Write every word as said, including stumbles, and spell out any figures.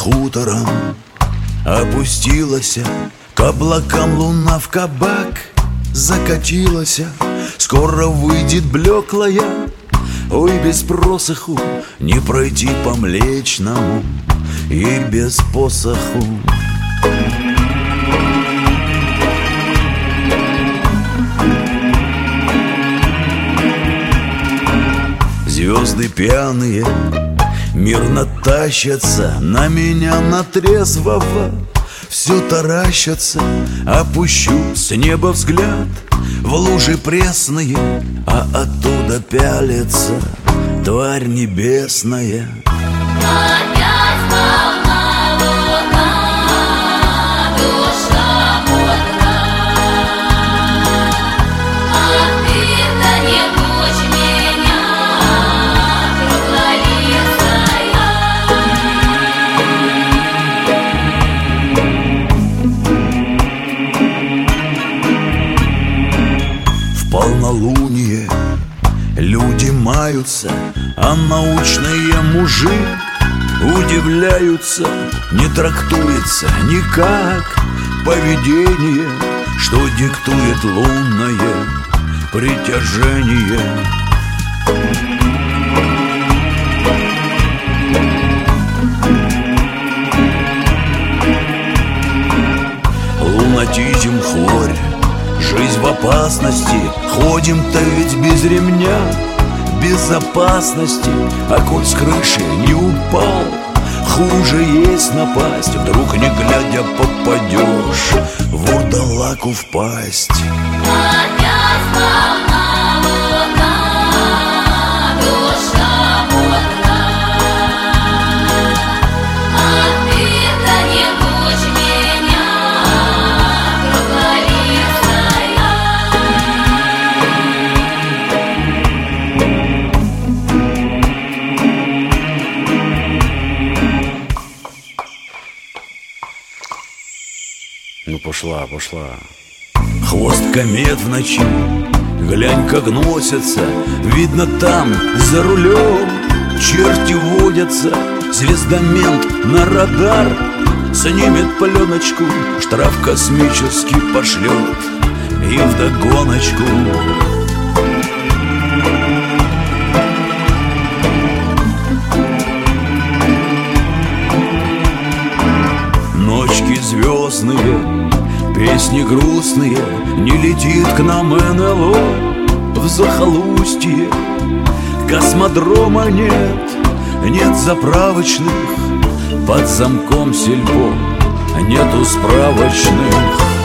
хутором опустилась, к облакам луна в кабак закатилась. Скоро выйдет блеклая, ой, без просоху не пройти по Млечному и без посоху. Звезды пьяные мирно тащатся на меня, на трезвого все таращатся. Опущу с неба взгляд в лужи пресные, а оттуда пялится тварь небесная. Опять полна луна, душа бодра, а ты-то не мучь меня, В полнолуние люди маются, а научные мужи удивляются. Не трактуется никак поведение, что диктует лунное притяжение. Лунатизм, хворь, жизнь в опасности. Ходим-то ведь без ремня безопасности, а коль с крыши не упал, хуже есть напасть. Вдруг не глядя попадешь вурдалаку в пасть. опять полна луна, душа бодра, а ты-то не мучь меня, круглолицая. Ну пошла, пошла. Хвост комет в ночи, глянь, как носятся. Видно, там за рулем черти водятся. Звездомент на радар снимет пленочку, штраф космический пошлет и вдогоночку. Ночки звездные, песни грустные, не летит к нам эн эл о в захолустье. Космодрома нет, нет заправочных, под замком сельпо нету справочных.